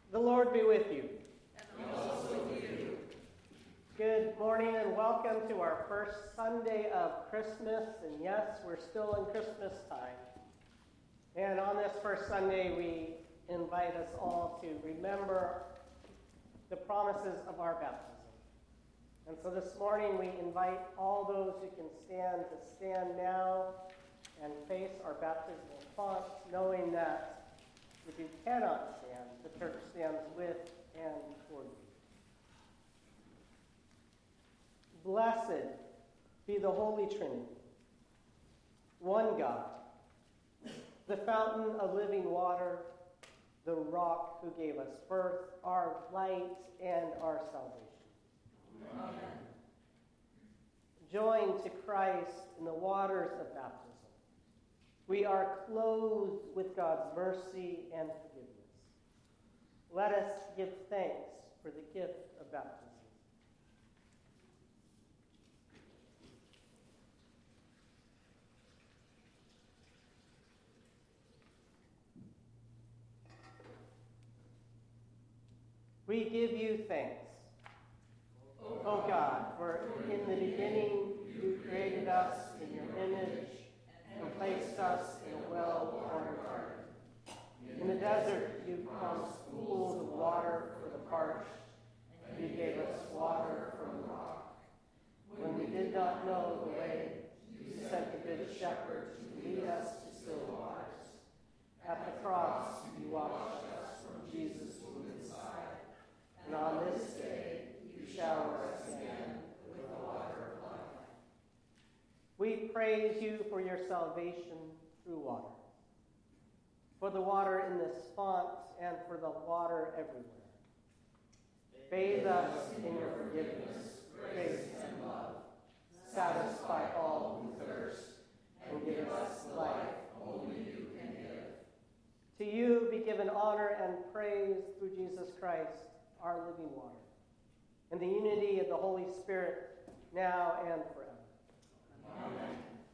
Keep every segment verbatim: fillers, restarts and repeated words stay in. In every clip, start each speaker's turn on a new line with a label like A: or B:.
A: The Lord be with you.
B: And also with you.
A: Good morning and welcome to our first Sunday of Christmas. And yes, we're still in Christmas time. And on this first Sunday, we invite us all to remember the promises of our baptism. And so this morning, we invite all those who can stand to stand now and face our baptismal fonts, knowing that if you cannot stand, the church stands with and for you. Blessed be the Holy Trinity, one God, the fountain of living water, the rock who gave us birth, our light and our salvation.
B: Amen.
A: Joined to Christ in the waters of baptism, we are clothed with God's mercy and forgiveness. Let us give thanks for the gift of baptism. We give you thanks, O God, for in the beginning you created us in your image and placed us in a well-watered garden. In the desert you promised pools of water for the parched, and you gave us water from the rock. When we did not know the way, you sent the good shepherd to lead us to still waters. At the cross you washed us from Jesus' wounded side, and on this day you shower us again with the water of life. We praise you for your salvation through water, for the water in this font and for the water everywhere. Bathe us in your forgiveness, grace, and love. Satisfy all who thirst, and give us the life only you can give. To you be given honor and praise through Jesus Christ, our living water, in the unity of the Holy Spirit, now and forever. Amen.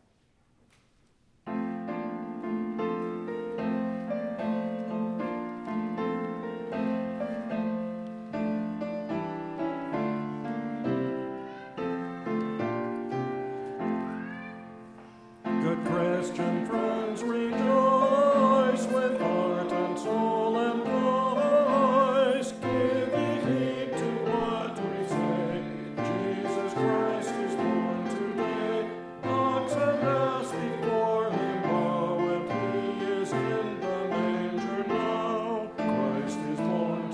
C: Good Christian friends, rejoice with heart and soul and voice. Give heed to what we say. Jesus Christ is born today. Ox and ass before him bow, and he is in the manger now. Christ is born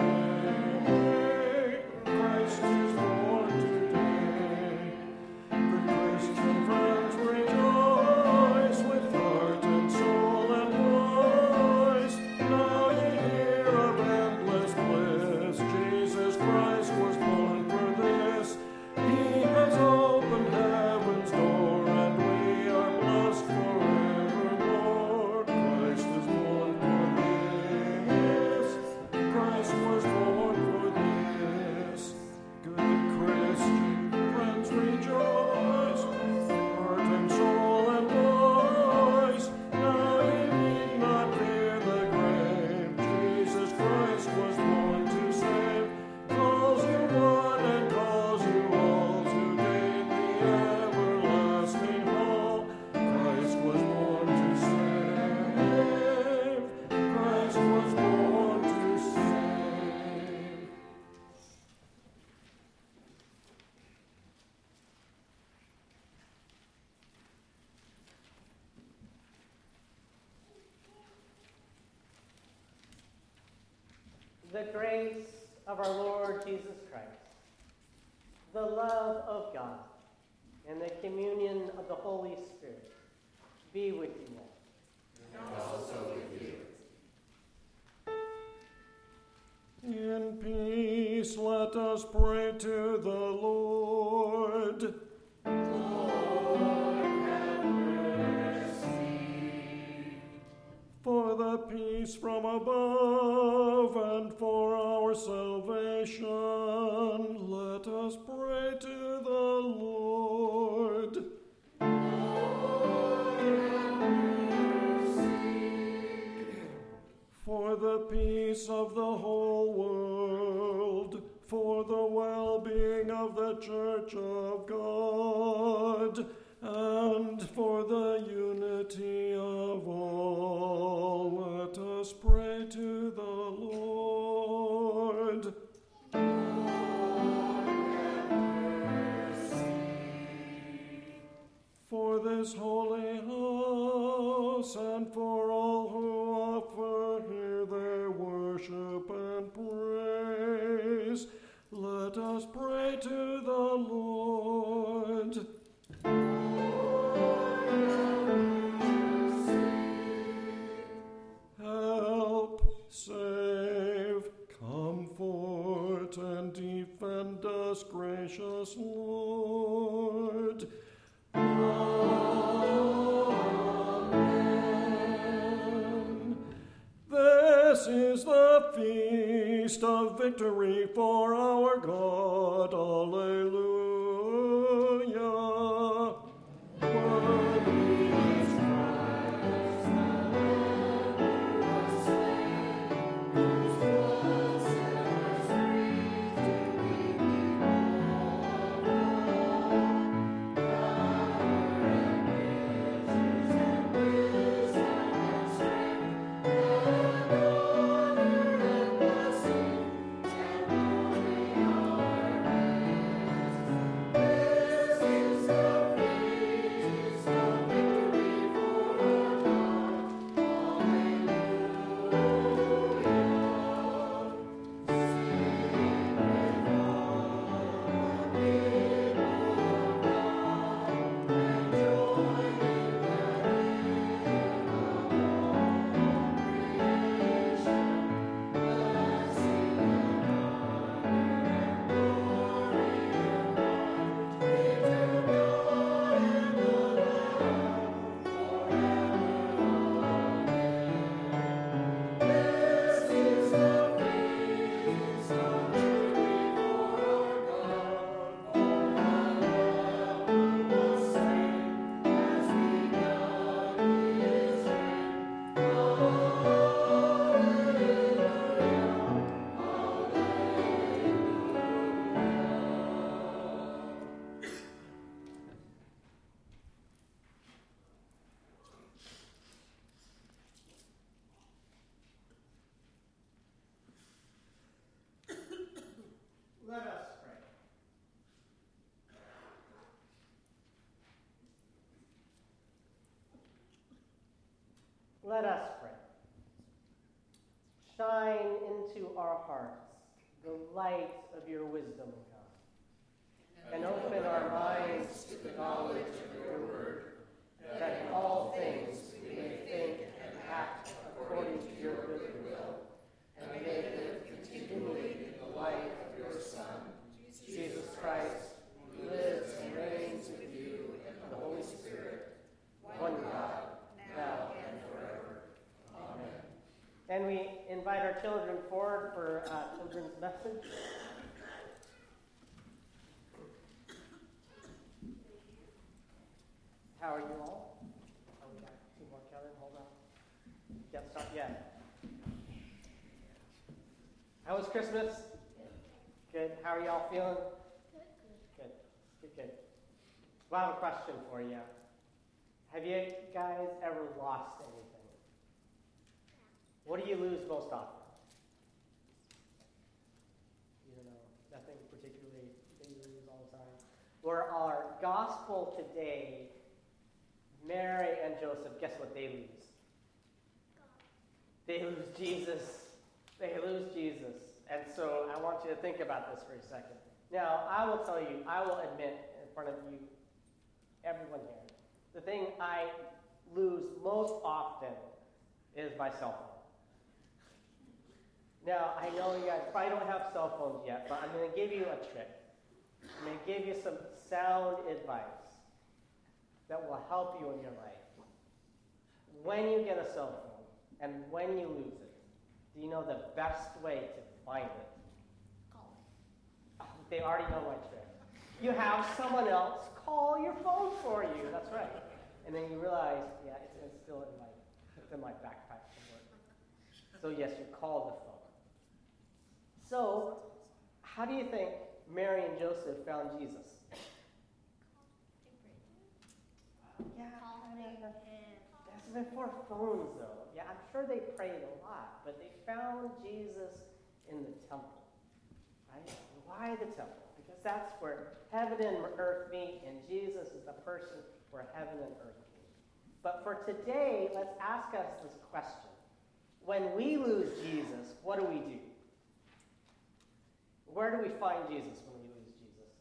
C: today. Christ is born today. Good Christian friends, rejoice with heart and soul and voice. Now ye hear of endless bliss. Jesus Christ was born for this. He has opened heaven's door, and we are blessed forevermore. Christ is born for this. Christ was born for this. Good Christian friends, rejoice with heart and soul and voice. Now ye need not fear the grave. Jesus Christ was born to save. Calls you one and calls you all to gain the everlasting hope. Christ was born to save. Christ was born to save.
A: The grace of our Lord Jesus Christ, the love of God, and the communion of the Holy Spirit be with you all.
B: And also with you.
C: In peace, let us pray to the Lord.
B: Lord, have mercy.
C: For the peace from above and for our salvation, let us pray to the Lord.
B: Lord, have mercy.
C: For the peace of the whole world, for the well-being of the Church of God, and for the unity of all, let us pray to the Lord. For this holy house, and for all who offer here their worship and praise, let us pray to the Lord. Help, save, comfort, and defend us, gracious Lord. Amen. This is the feast of victory for our God. Alleluia. Worthy is Christ, the Lord who was slain, whose blood set us free to be all.
A: Let us pray. Let us pray. Shine into our hearts the light of your wisdom, God, and open our minds to the knowledge of your word, that in all things we may think and act according to your good will, and may live continually in the light of your Son, Jesus Christ, who lives and reigns with you and the Holy Spirit, one God, now and forever. Amen. And we invite our children forward for uh, children's message. How are you all? Oh, we got two more, Kevin. Hold on. Can't stop yet. How was Christmas? Good. How are y'all feeling? Good. Good, good. Well, I have a question for you. Have you guys ever lost anything? What do you lose most often? You don't know. Nothing particularly that you lose all the time. For our gospel today, Mary and Joseph, guess what they lose? They lose Jesus. They lose Jesus. And so I want you to think about this for a second. Now, I will tell you, I will admit in front of you, everyone here, the thing I lose most often is my cell phone. Now, I know you guys probably don't have cell phones yet, but I'm going to give you a trick. I'm going to give you some sound advice that will help you in your life. When you get a cell phone and when you lose it, do you know the best way to find it? Call it. Oh, they already know my trick. You have someone else call your phone for you. That's right. And then you realize, yeah, it's, it's still in my, it's in my backpack somewhere. So yes, you called the phone. So, how do you think Mary and Joseph found Jesus? Yeah, I mean, that's before phones, though. Yeah, I'm sure they prayed a lot, but they found Jesus in the temple, right? And why the temple? Because that's where heaven and earth meet, and Jesus is the person where heaven and earth meet. But for today, let's ask us this question. When we lose Jesus, what do we do? Where do we find Jesus when we lose Jesus?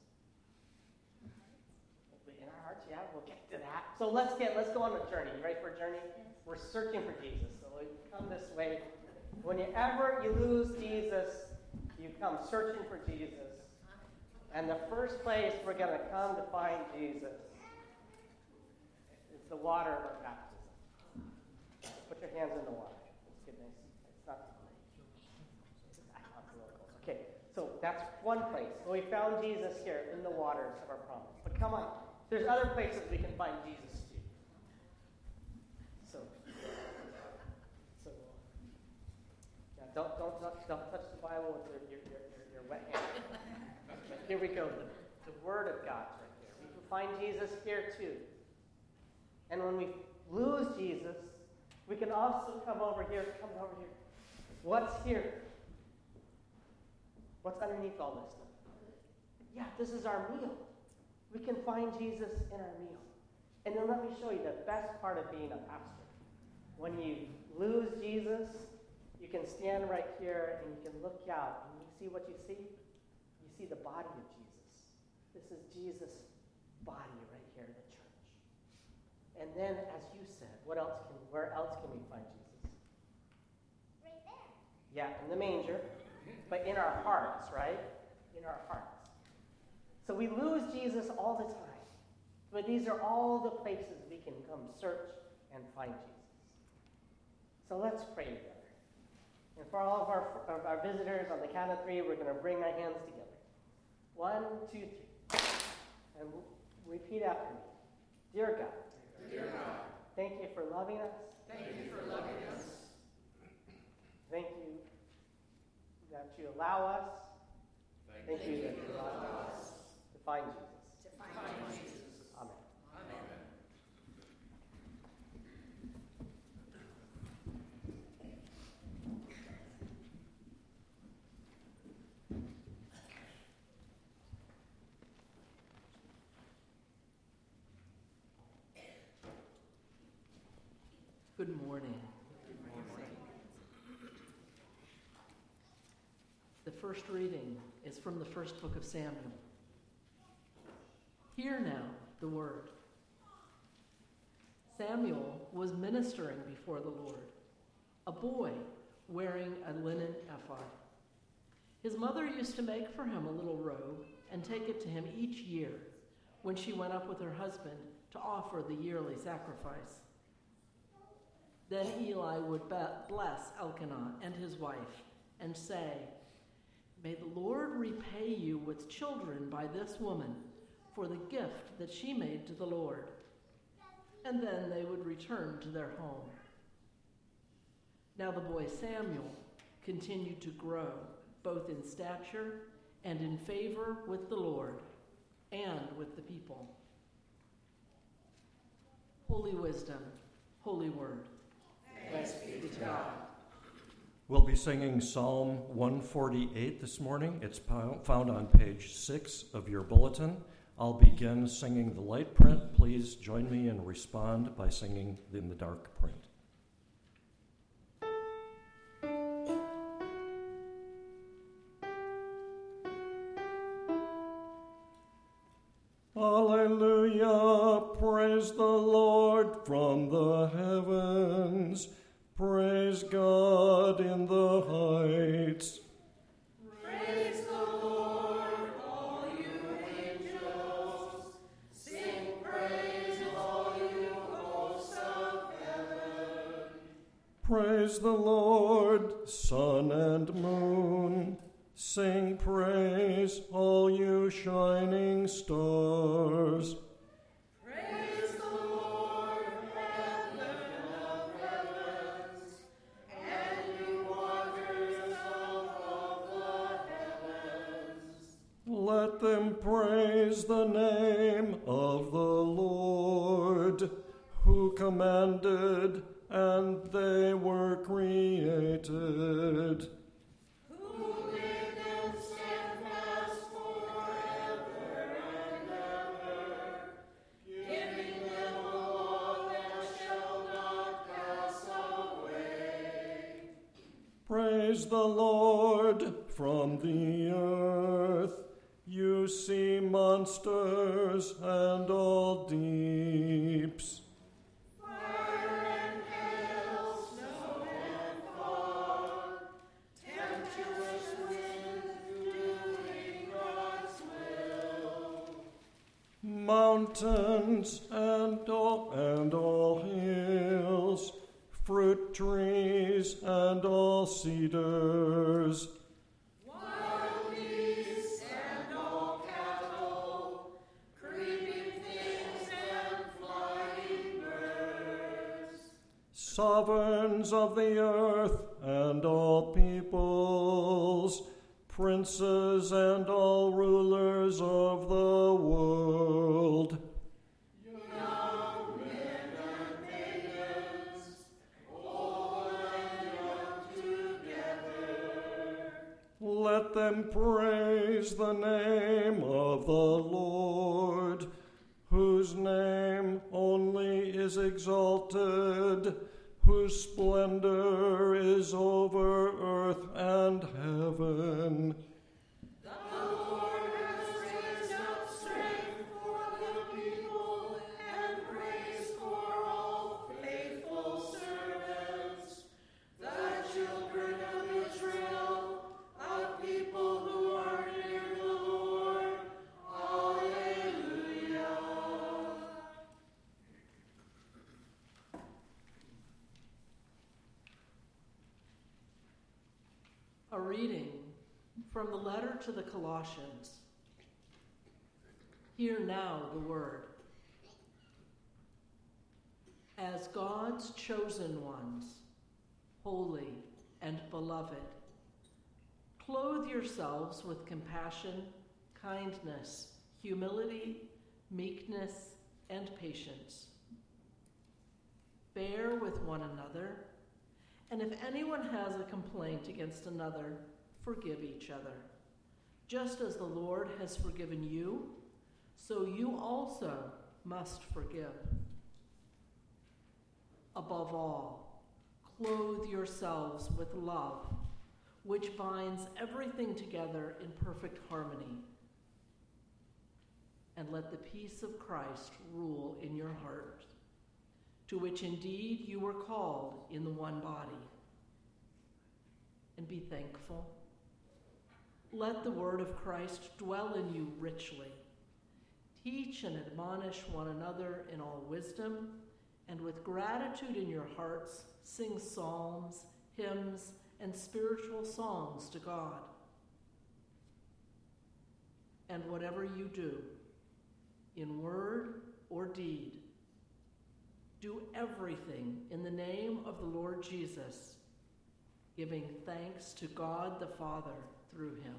A: In our hearts, yeah, we'll get to that. So let's get let's go on a journey. You ready for a journey? We're searching for Jesus. So we come this way. Whenever you lose Jesus, you come searching for Jesus. And the first place we're going to come to find Jesus is the water of our baptism. Put your hands in the water. It's good. Nice. It's not okay. So that's one place. So we found Jesus here in the waters of our promise. But come on, there's other places we can find Jesus too. So, so yeah, don't don't touch, don't touch the Bible with your your, your, your, your wet hand. But here we go. The, the Word of God's right here. We can find Jesus here too. And when we lose Jesus, we can also come over here. Come over here. What's here? What's underneath all this stuff? Yeah, this is our meal. We can find Jesus in our meal. And then let me show you the best part of being a pastor. When you lose Jesus, you can stand right here and you can look out and you see what you see? You see the body of Jesus. This is Jesus' body right here, the church. And then, as you said, what else can, where else can we find Jesus?
D: Right there.
A: Yeah, in the manger. But in our hearts, right? In our hearts. So we lose Jesus all the time. But these are all the places we can come search and find Jesus. So let's pray together. And for all of our, of our visitors, on the count of three, we're going to bring our hands together. One, two, three. And we'll repeat after me. Dear God.
B: Dear God.
A: Thank you for loving us.
B: Thank you for loving us.
A: Thank you that you allow us.
B: Thank,
A: Thank you that
B: you
A: you allow us to find Jesus.
D: To find,
B: find
D: Jesus.
B: Jesus.
A: Amen.
B: Amen.
E: Good morning. The first reading is from the first book of Samuel. Hear now the word. Samuel was ministering before the Lord, a boy wearing a linen ephod. His mother used to make for him a little robe and take it to him each year when she went up with her husband to offer the yearly sacrifice. Then Eli would bless Elkanah and his wife and say, "May the Lord repay you with children by this woman for the gift that she made to the Lord." And then they would return to their home. Now the boy Samuel continued to grow, both in stature and in favor with the Lord and with the people. Holy wisdom, holy word. Thanks be to God.
C: We'll be singing Psalm one forty-eight this morning. It's found on page six of your bulletin. I'll begin singing the light print. Please join me and respond by singing in the dark print. Alleluia, praise the Lord from the heavens. Praise God in the heights.
B: Praise the Lord, all you angels. Sing praise, all you hosts of heaven.
C: Praise the Lord, sun and moon. Sing praise, all you shining stars.
B: Praise the Lord, heaven of heavens, and you
C: Let them praise the name of the Lord, who commanded, and they were created.
B: Who made them steadfast forever and ever, giving them a law that shall not pass away.
C: Praise the Lord from the earth, you sea monsters and all deeps.
B: Fire and hail, snow and fog, tempestuous wind, doing God's will.
C: Mountains and all, and all hills, fruit trees and all cedars.
B: Wild beasts and all cattle, creeping things and flying birds.
C: Sovereigns of the earth and all peoples, princes and all rulers of the world.
B: Young men and maidens, old and young together.
C: Let them praise the name of the Lord, whose name only is exalted, whose splendor is over earth and heaven.
B: The Lord has raised up strength for the people and praise for all faithful servants, the children of Israel, a people who are near the Lord. Alleluia.
E: A reading from the letter to the Colossians. Hear now the word. As God's chosen ones, holy and beloved, clothe yourselves with compassion, kindness, humility, meekness, and patience. Bear with one another, and if anyone has a complaint against another, forgive each other. Just as the Lord has forgiven you, so you also must forgive. Above all, clothe yourselves with love, which binds everything together in perfect harmony. And let the peace of Christ rule in your heart, to which indeed you were called in the one body. And be thankful. Let the word of Christ dwell in you richly. Teach and admonish one another in all wisdom, and with gratitude in your hearts, sing psalms, hymns, and spiritual songs to God. And whatever you do, in word or deed, do everything in the name of the Lord Jesus, giving thanks to God the Father through him.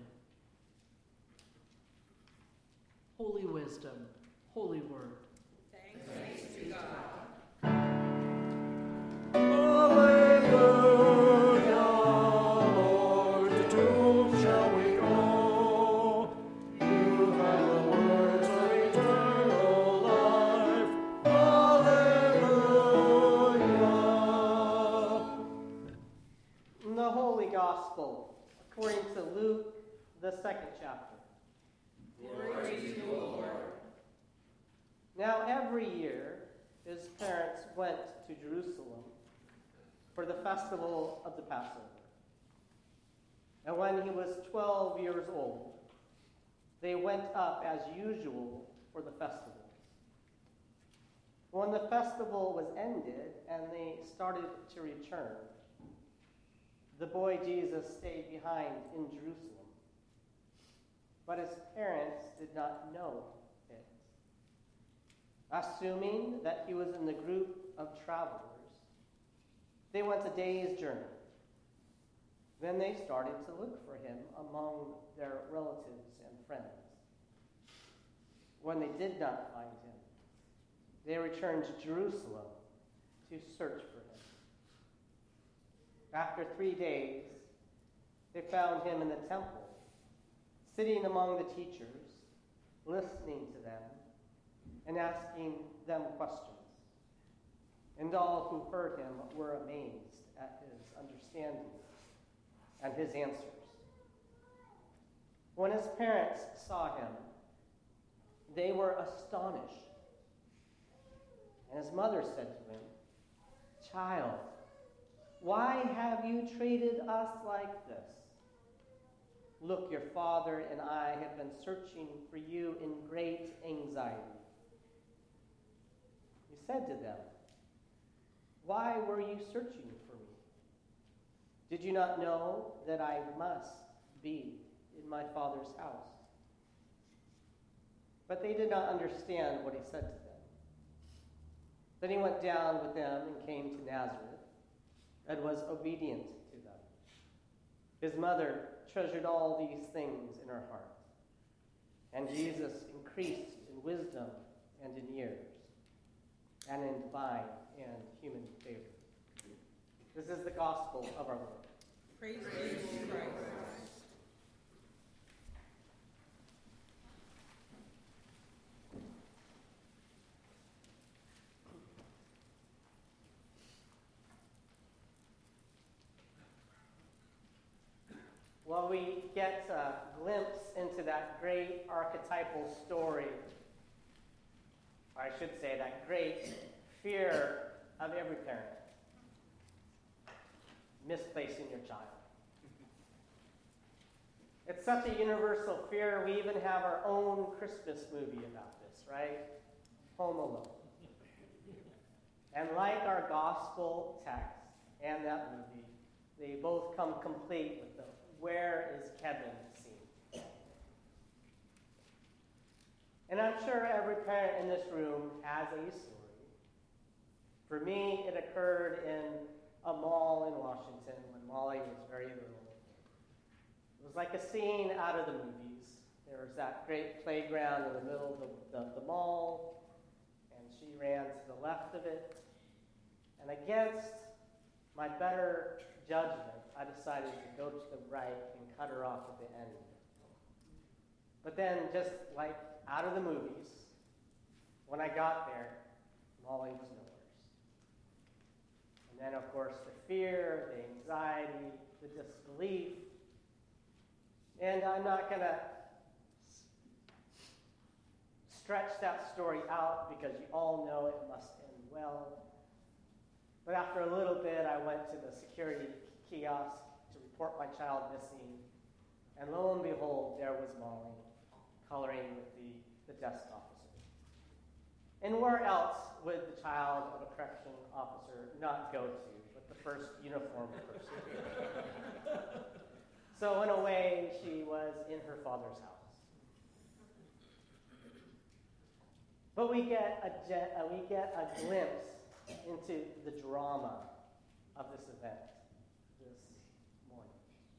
E: Holy wisdom, holy word.
B: Thanks be to God.
C: Alleluia, Lord, to whom shall we go? You have the words of eternal life. Alleluia.
A: The Holy Gospel, according to Luke, the second chapter.
B: Glory to you, Lord.
A: Now every year his parents went to Jerusalem for the festival of the Passover. And when he was twelve years old, they went up as usual for the festival. When the festival was ended and they started to return, the boy Jesus stayed behind in Jerusalem. But his parents did not know it. Assuming that he was in the group of travelers, they went a day's journey. Then they started to look for him among their relatives and friends. When they did not find him, they returned to Jerusalem to search for him. After three days, they found him in the temple, sitting among the teachers, listening to them and asking them questions. And all who heard him were amazed at his understanding and his answers. When his parents saw him, they were astonished. And his mother said to him, "Child, why have you treated us like this? Look, your father and I have been searching for you in great anxiety." He said to them, "Why were you searching for me? Did you not know that I must be in my Father's house?" But they did not understand what he said to them. Then he went down with them and came to Nazareth and was obedient to them. His mother treasured all these things in her heart. And Jesus increased in wisdom and in years, and in divine and human favor. This is the gospel of our Lord.
B: Praise be to Christ.
A: Well, we get a glimpse into that great archetypal story, or I should say that great fear of every parent, misplacing your child. It's such a universal fear, we even have our own Christmas movie about this, right? Home Alone. And like our gospel text and that movie, they both come complete with the "where is Kevin" scene. And I'm sure every parent in this room has a story. For me, it occurred in a mall in Washington when Molly was very little. It was like a scene out of the movies. There was that great playground in the middle of the, the, the mall, and she ran to the left of it. And against my better judgment, I decided to go to the right and cut her off at the end. But then, just like out of the movies, when I got there, Molly was nowhere. And then, of course, the fear, the anxiety, the disbelief. And I'm not going to stretch that story out because you all know it must end well. But after a little bit, I went to the security kiosk to report my child missing. And lo and behold, there was Molly, coloring with the, the desk officer. And where else would the child of a correction officer not go to but the first uniformed person? So in a way, she was in her father's house. But we get a, jet, uh, we get a glimpse into the drama of this event this morning.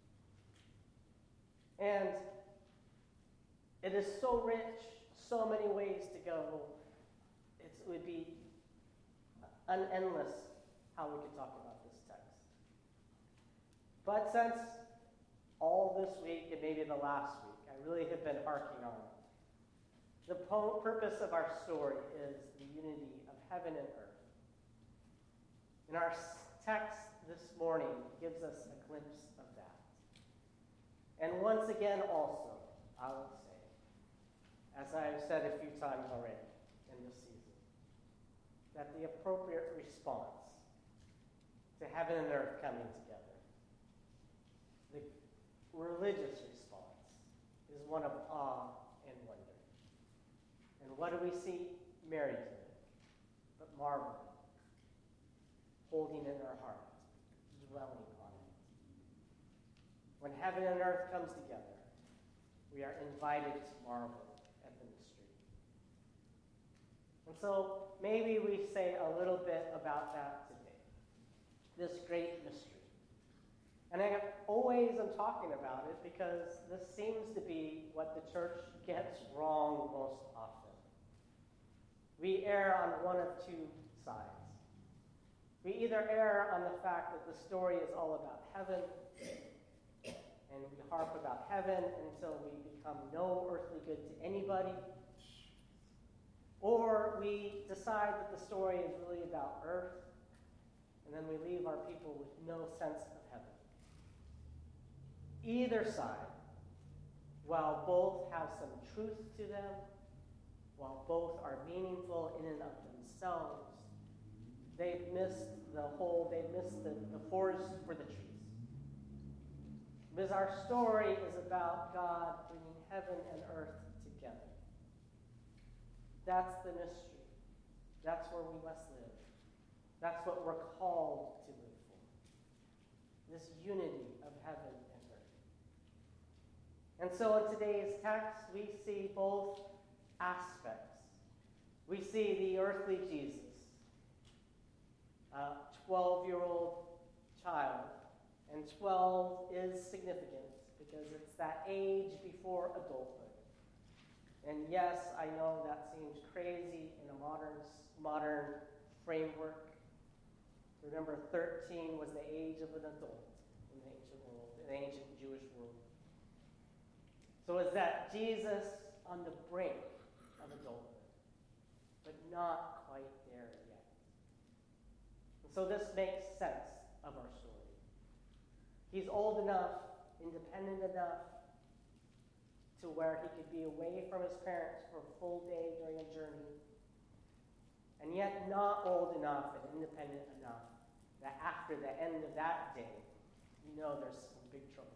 A: And it is so rich, so many ways to go. It's, it would be an endless how we could talk about this text. But since all this week and maybe the last week, I really have been harking on it. The po- purpose of our story is the unity of heaven and earth. And our text this morning gives us a glimpse of that. And once again also, I will say, as I have said a few times already in this season, that the appropriate response to heaven and earth coming together, the religious response, is one of awe and wonder. And what do we see Mary do? But marvel, holding in our heart, dwelling on it. When heaven and earth comes together, we are invited to marvel at the mystery. And so maybe we say a little bit about that today, this great mystery. And I always am talking about it because this seems to be what the church gets wrong most often. we err on one of two sides. We either err on the fact that the story is all about heaven, and we harp about heaven until we become no earthly good to anybody, or we decide that the story is really about earth, and then we leave our people with no sense of heaven. Either side, while both have some truth to them, while both are meaningful in and of themselves, they've missed the whole, they've missed the, the forest for the trees. Because our story is about God bringing heaven and earth together. That's the mystery. That's where we must live. That's what we're called to live for. This unity of heaven and earth. And so in today's text, we see both aspects. We see the earthly Jesus, a twelve-year-old child. And twelve is significant because it's that age before adulthood. And yes, I know that seems crazy in a modern, modern framework. Remember, thirteen was the age of an adult in the ancient world, in the ancient Jewish world. So is that Jesus on the brink of adulthood, but not quite there yet. And so this makes sense of our story. He's old enough, independent enough, to where he could be away from his parents for a full day during a journey, and yet not old enough and independent enough that after the end of that day, you know there's some big trouble.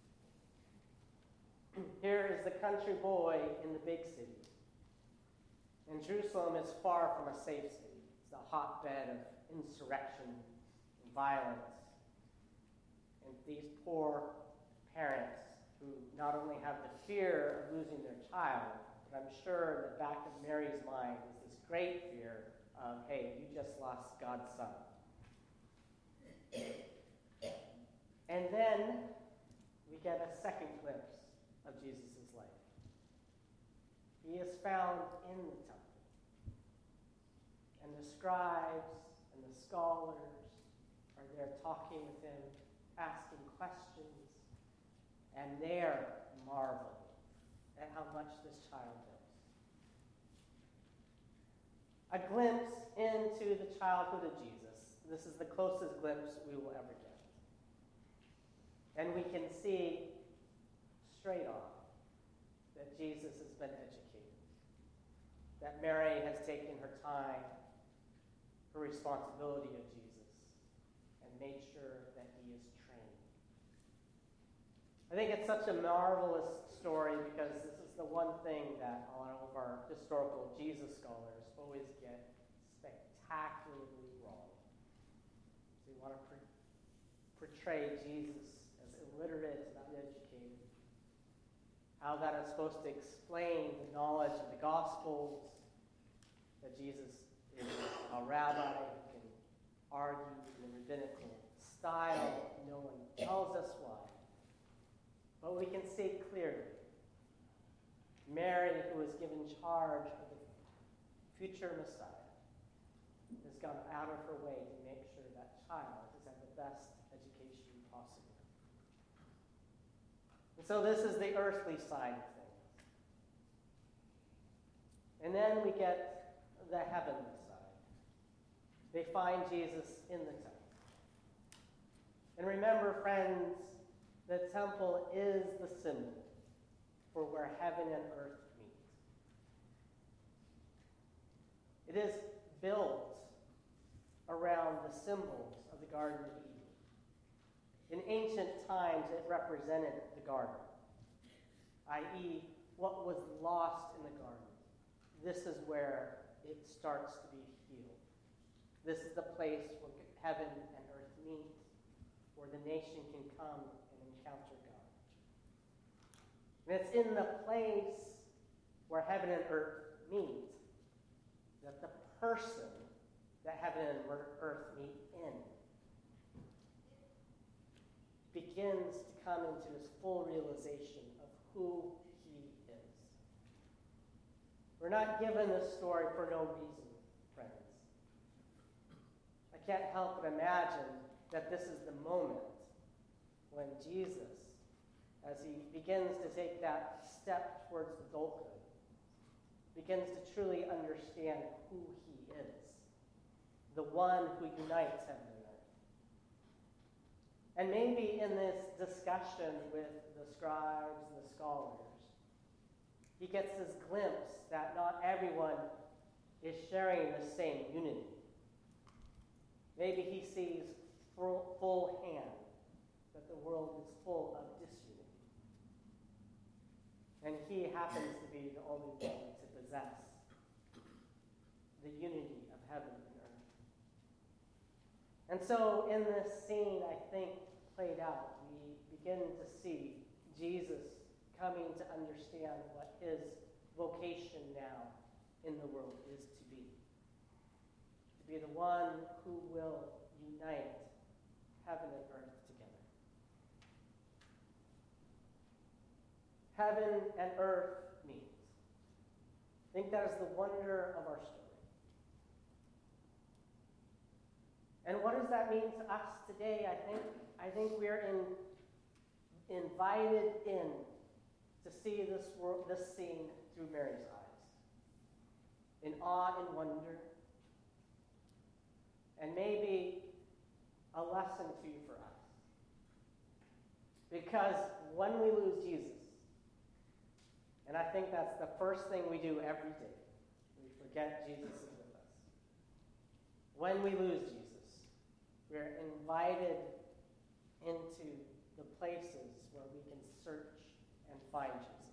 A: Here is the country boy in the big city. And Jerusalem is far from a safe city. It's a hotbed of insurrection and violence. And these poor parents who not only have the fear of losing their child, but I'm sure in the back of Mary's mind is this great fear of, hey, you just lost God's son. And then we get a second glimpse of Jesus' life. He is found in the temple. And the scribes and the scholars are there talking with him, asking questions, and they're marveling at how much this child knows. A glimpse into the childhood of Jesus. This is the closest glimpse we will ever get. And we can see straight on that Jesus has been educated, that Mary has taken her time, her responsibility of Jesus, and made sure that he is trained. I think it's such a marvelous story because this is the one thing that all of our historical Jesus scholars always get spectacularly wrong. They want to pre- portray Jesus as illiterate and uneducated. How that is supposed to explain the knowledge of the Gospels, that Jesus is a rabbi who can argue in the rabbinical style. No one tells us why. But we can see clearly Mary, who was given charge of the future Messiah, has gone out of her way to make sure that child is at the best education possible. And so this is the earthly side of things. And then we get the heavenly side. They find Jesus in the temple. And remember, friends, the temple is the symbol for where heaven and earth meet. It is built around the symbols of the Garden of Eden. In ancient times, it represented the garden, that is, what was lost in the garden. This is where it starts to be healed. This is the place where heaven and earth meet, where the nation can come and encounter God. And it's in the place where heaven and earth meet that the person that heaven and earth meet in begins to come into his full realization of who he is. We're not given this story for no reason, friends. I can't help but imagine that this is the moment when Jesus, as he begins to take that step towards adulthood, begins to truly understand who he is, the one who unites heaven and earth. And maybe in this discussion with the scribes and the scholars, he gets this glimpse that not everyone is sharing the same unity. Maybe he sees full, full hand that the world is full of disunity. And he happens to be the only one to possess the unity of heaven and earth. And so in this scene, I think, played out, we begin to see Jesus coming to understand what his vocation now in the world is to be. To be the one who will unite heaven and earth together. Heaven and earth meet. I think that is the wonder of our story. And what does that mean to us today? I think I think we are in, invited in to see this world, this scene through Mary's eyes, in awe and wonder, and maybe a lesson too for us. Because when we lose Jesus, and I think that's the first thing we do every day, we forget Jesus is with us. When we lose Jesus, we're invited into the places where we can search and find Jesus.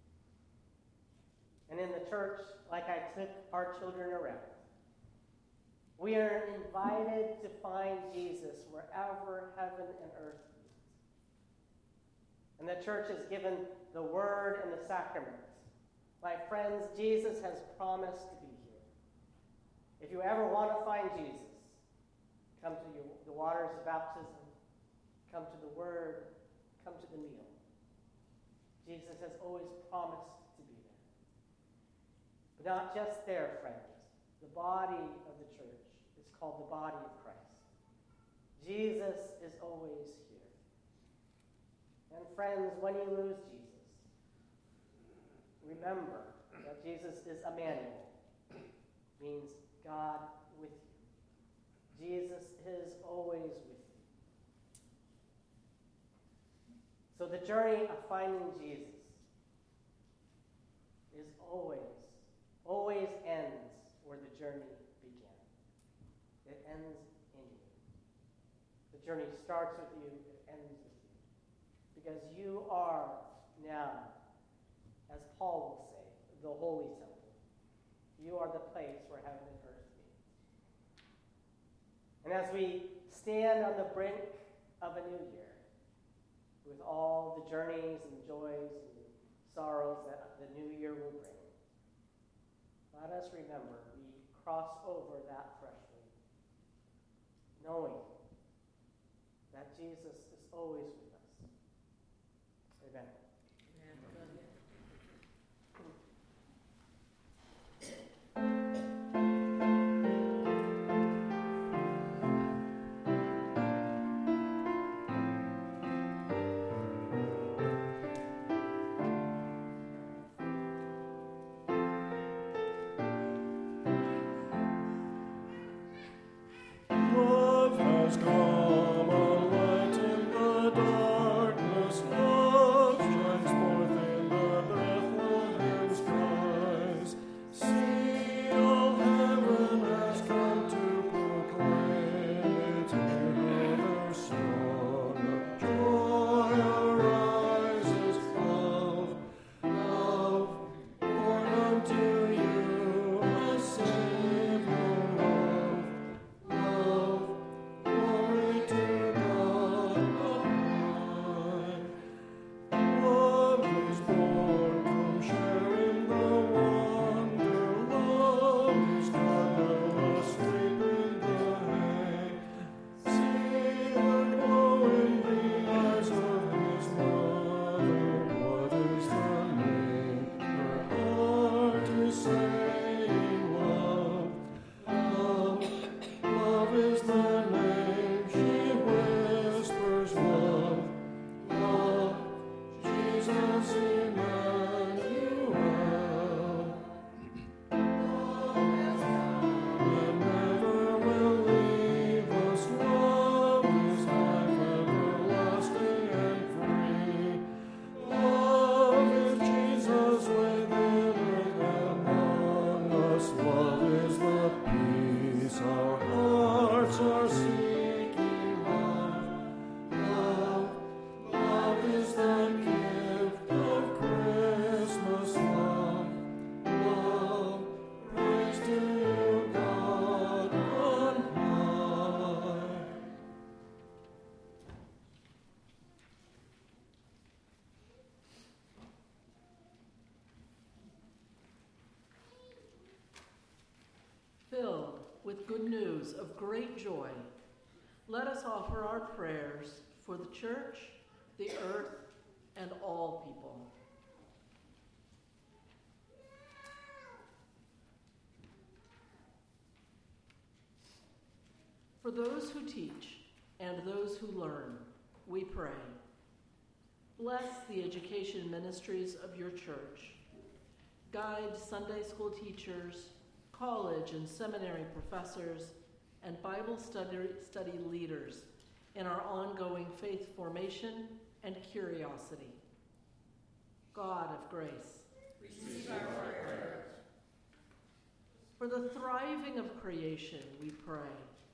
A: And in the church, like I took our children around, we are invited to find Jesus wherever heaven and earth meet. And the church has given the word and the sacraments. My friends, Jesus has promised to be here. If you ever want to find Jesus, come to your, the waters of baptism, come to the word, come to the meal. Jesus has always promised to be there. But not just there, friends. The body of the church is called the body of Christ. Jesus is always here. And friends, when you lose Jesus, remember that Jesus is Emmanuel, means God with you. Jesus is always with you. So the journey of finding Jesus is always, always ends where the journey began. It ends in you. The journey starts with you, it ends with you. Because you are now, as Paul will say, the holy temple. You are the place where heaven and earth meet. And as we stand on the brink of a new year, with all the journeys and joys and sorrows that the new year will bring, let us remember we cross over that threshold, knowing that Jesus is always with us. Amen.
C: Love has come, a light in the darkness. Love
E: with good news of great joy, let us offer our prayers for the church, the earth, and all people. For those who teach and those who learn, we pray. Bless the education ministries of your church. Guide Sunday school teachers, college and seminary professors, and Bible study, study leaders in our ongoing faith formation and curiosity. God of grace,
B: receive our prayers.
E: For the thriving of creation, we pray.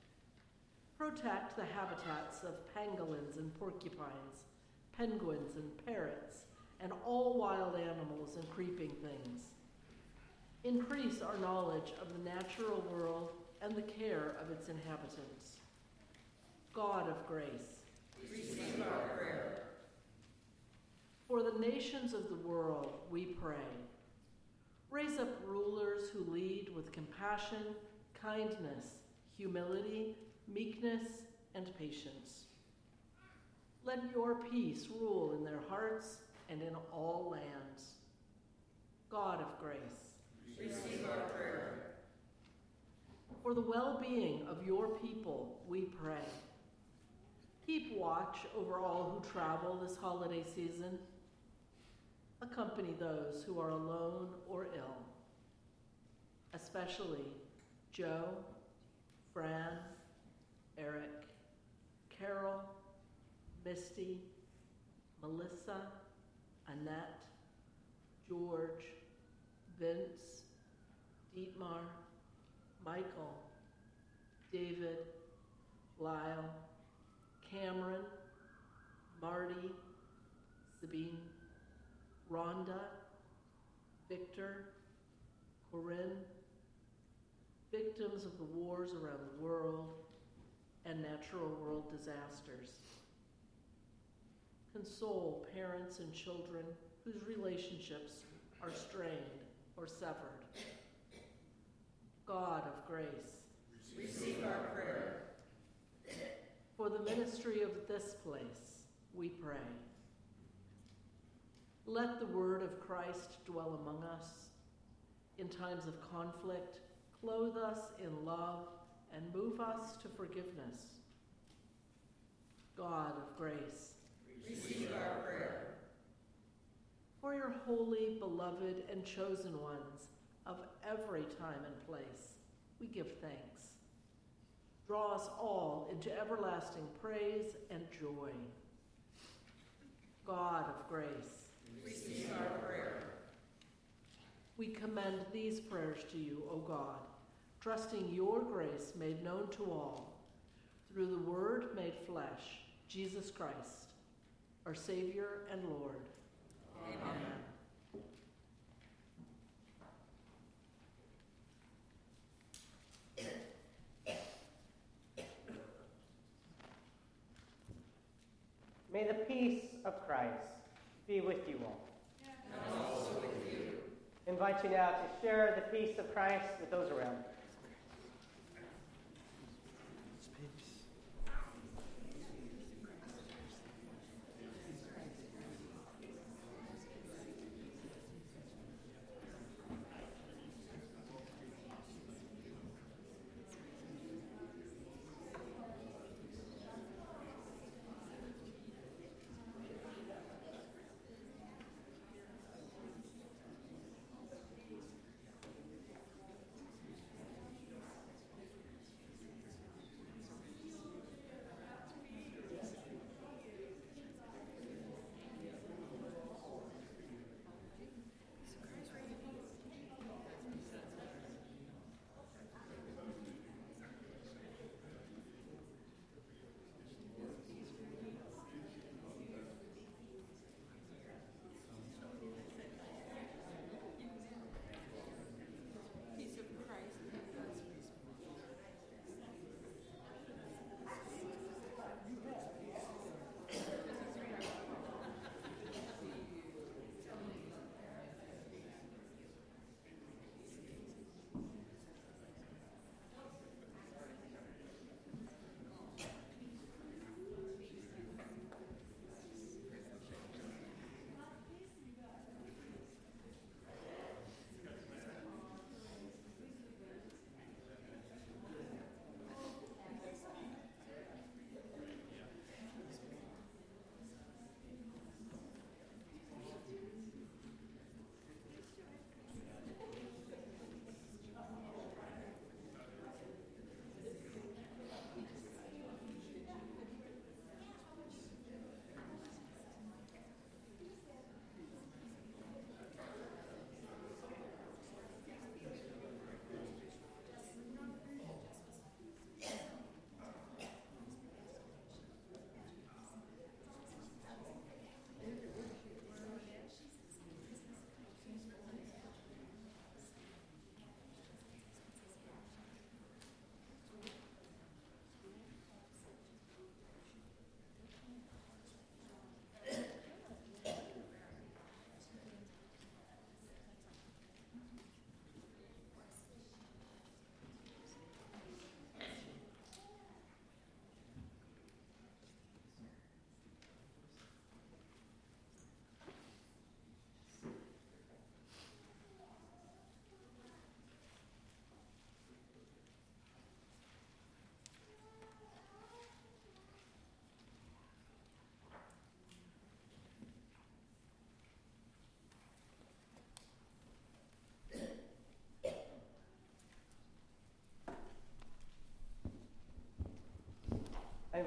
E: Protect the habitats of pangolins and porcupines, penguins and parrots, and all wild animals and creeping things. Increase our knowledge of the natural world and the care of its inhabitants. God of grace,
B: receive our prayer.
E: For the nations of the world, we pray. Raise up rulers who lead with compassion, kindness, humility, meekness, and patience. Let your peace rule in their hearts and in all lands. God of grace,
B: receive our prayer.
E: For the well-being of your people, we pray. Keep watch over all who travel this holiday season. Accompany those who are alone or ill, especially Joe, Fran, Eric, Carol, Misty, Melissa, Annette, George, Vince, Dietmar, Michael, David, Lyle, Cameron, Marty, Sabine, Rhonda, Victor, Corinne, victims of the wars around the world and natural world disasters. Console parents and children whose relationships are strained or severed. God of grace,
B: receive our prayer.
E: For the ministry of this place, we pray. Let the word of Christ dwell among us. In times of conflict, clothe us in love and move us to forgiveness. God of grace,
B: receive our prayer.
E: For your holy, beloved, and chosen ones of every time and place, we give thanks. Draw us all into everlasting praise and joy. God of grace,
B: receive our prayer.
E: we commend these prayers to you, O God, trusting your grace made known to all, through the Word made flesh, Jesus Christ, our Savior and Lord.
B: Amen.
E: Amen.
A: May the peace of Christ be with you all.
B: And also with you.
A: I invite you now to share the peace of Christ with those around you.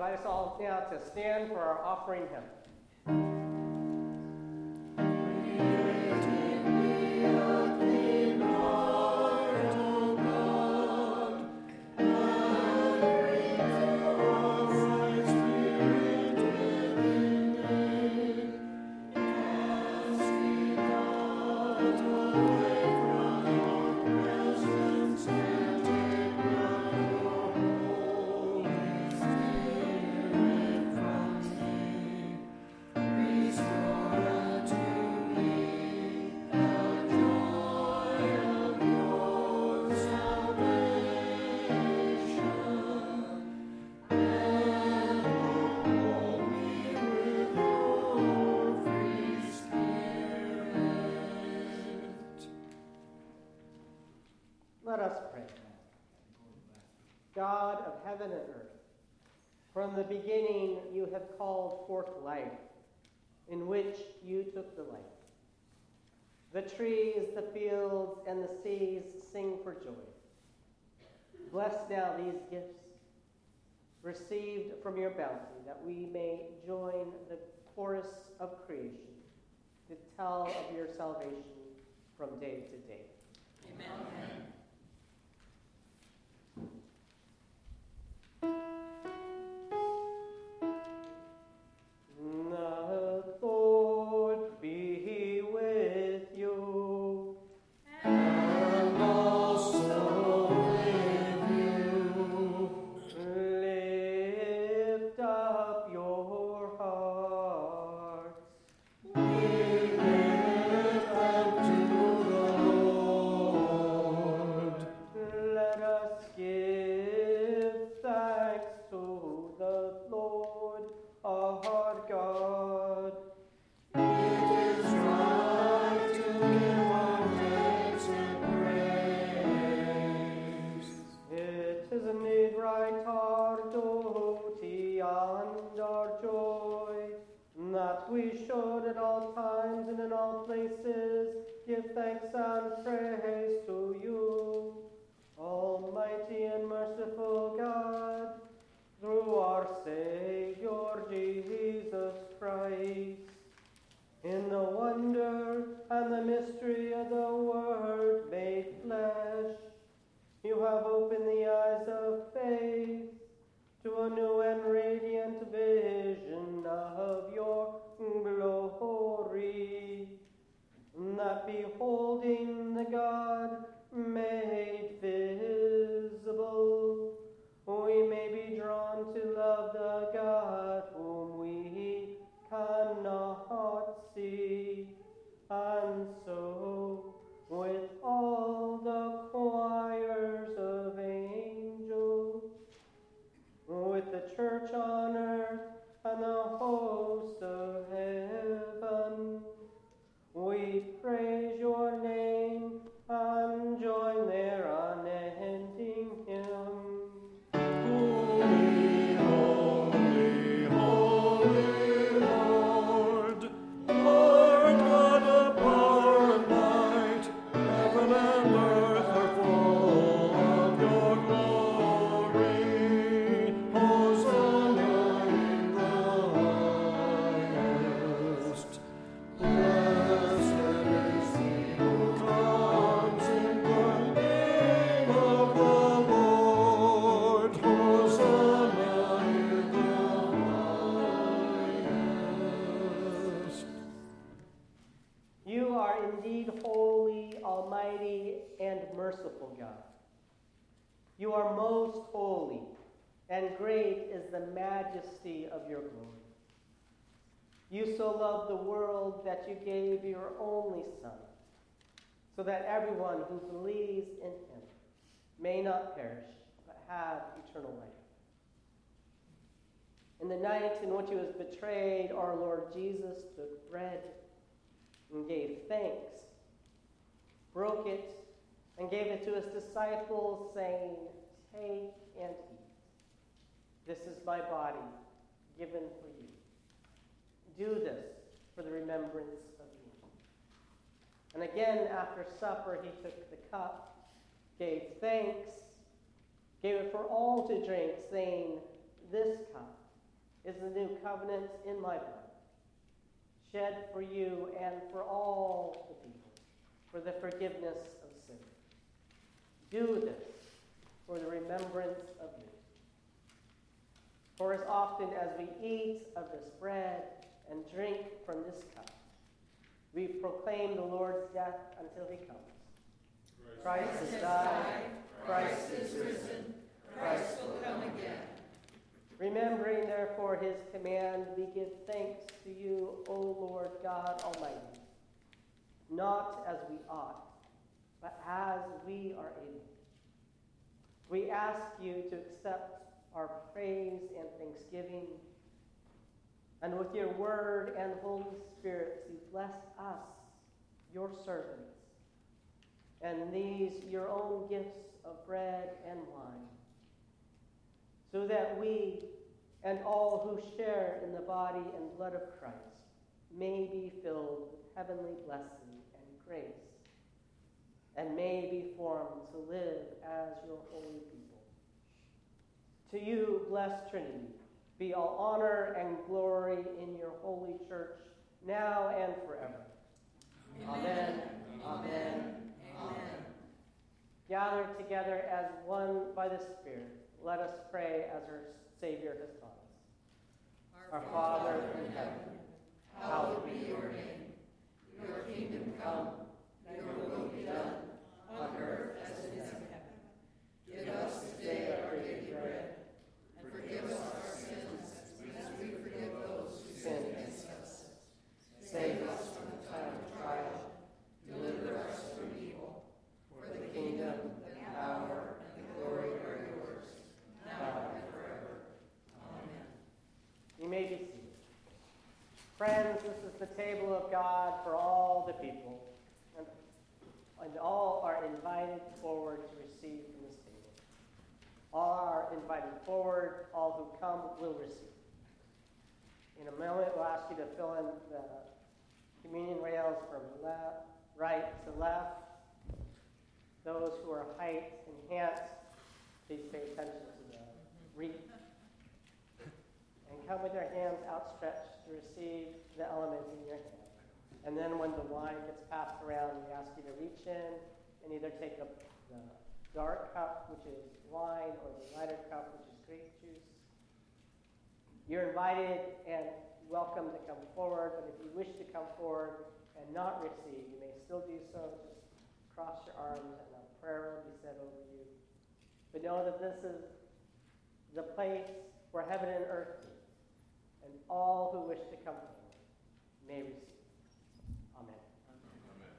A: invite us all now to stand for our offering hymn. Let us pray. God of heaven and earth, from the beginning you have called forth life, in which you took delight. The trees, the fields, and the seas sing for joy. Bless now these gifts received from your bounty, that we may join the chorus of creation to tell of your salvation from day to day.
B: Amen. Amen.
A: The Lord be with you.
C: And also with you.
A: Lift up your hearts.
C: We lift them to the Lord.
A: Let us give thanks to the Lord our God.
C: It is right to give our thanks and praise.
A: It is indeed right, our duty and our joy, that we should at all times and in all places give thanks and praise to you, Almighty and merciful God, through our Savior Jesus Christ. In the wonder and the mystery of the Word made flesh, you have opened the eyes of faith to a new and radiant vision of your glory, that beholding the God made visible, we may be drawn to love the God whom we cannot see, and so with all the choirs of angels, with the church on earth and the host of heaven, we praise your name and join their unending hymn.
C: Holy, holy, holy Lord, Lord God of power and might, heaven and earth are full of your glory. Hosanna in the highest. Blessed is he who comes in the name of the Lord. Hosanna in the highest.
A: You are indeed holy, almighty, and merciful God. You are most holy, and great is the majesty of your glory. You so loved the world that you gave your only Son, so that everyone who believes in him may not perish, but have eternal life. In the night in which he was betrayed, our Lord Jesus took bread and gave thanks, broke it, and gave it to his disciples, saying, "Take and eat. This is my body given for you. Do this for the remembrance of me." And again, after supper, he took the cup, gave thanks, gave it for all to drink, saying, "This cup is the new covenant in my blood, shed for you and for all the people, for the forgiveness of sin. Do this for the remembrance of me. For as often as we eat of this bread and drink from this cup, we proclaim the Lord's death until he comes. Christ, Christ has died, Christ is risen, Christ will come again. Remembering, therefore, his command, we give thanks to you, O Lord God Almighty, not as we ought, but as we are able. We ask you to accept our praise and thanksgiving, and with your word and Holy Spirit, to bless us, your servants, and these your own gifts of bread and wine, so that we and all who share in the body and blood of Christ may be filled with heavenly blessing and grace, and may be formed to live as your holy people. To you, blessed Trinity, be all honor and glory in your holy church, now and forever. Amen. Amen. Amen. Amen. Gathered together as one by the Spirit, let us pray as our Savior has taught us. Our Father in heaven, hallowed be your name. Your kingdom come, your will be done, on earth as it is in heaven. Give us today our daily bread, and forgive us our sins as we forgive those who sin against us. Save us from the time of trial. Deliver us from evil. For the kingdom, the power, and the glory are yours, now and forever. Amen. You may be seated. Friends, this is the table of God for all the people, and, and all are invited forward to receive from this table. All are invited forward. All who come will receive. In a moment, we'll ask you to fill in the communion rails from left, right to left. Those who are height enhanced, please pay attention to the wreath. And come with your hands outstretched to receive the element in your hand. And then when the wine gets passed around, we ask you to reach in and either take up the dark cup, which is wine, or the lighter cup, which is grape juice. You're invited and welcome to come forward, but if you wish to come forward and not receive, you may still do so. Just cross your arms and a prayer will be said over you. But know that this is the place where heaven and earth meet, and all who wish to come forward may receive. Amen.
C: Amen.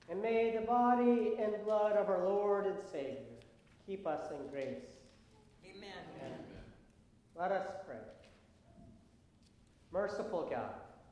A: And may the body and blood of our Lord and Savior keep us in grace.
B: Amen.
A: Amen. Let us pray. Merciful God,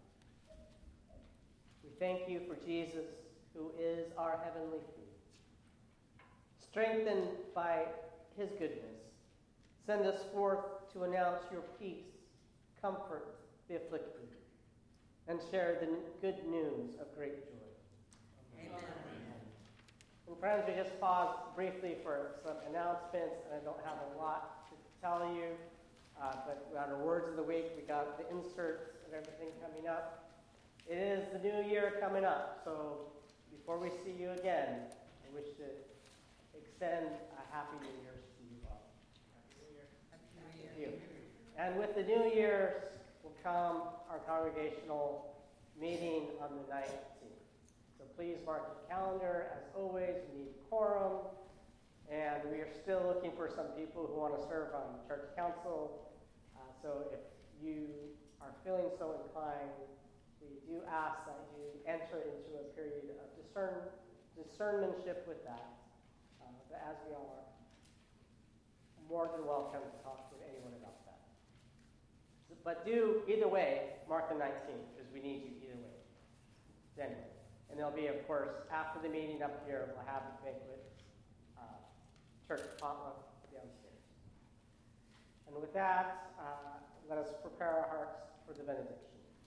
A: we thank you for Jesus, who is our heavenly food. Strengthened by his goodness, send us forth to announce your peace, comfort the afflicted, and share the good news of great joy.
B: Amen.
A: And friends, we just pause briefly for some announcements, and I don't have a lot to tell you, uh, but we got our words of the week, we got the inserts and everything coming up. It is the new year coming up, so before we see you again, I wish to extend a happy New Year's to you all.
B: Happy New Year.
A: Thank you. And with the New Year's will come our congregational meeting on the nineteenth. So please mark your calendar. As always, we need quorum. And we are still looking for some people who want to serve on church council. Uh, so if you are feeling so inclined, we do ask that you enter into a period of discern, discernmentship with that. Uh, but as we are, more than welcome to talk with anyone about that. But do, either way, mark the nineteenth, because we need you either way. Anyway. And there'll be, of course, after the meeting up here, we'll have the banquet, uh, church potluck downstairs. And with that, uh, let us prepare our hearts for the benediction.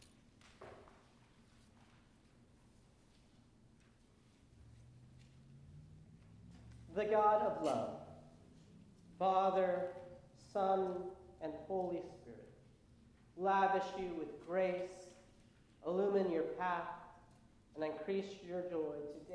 A: The God of love, Father, Son, and Holy Spirit, lavish you with grace, illumine your path, and increase your joy to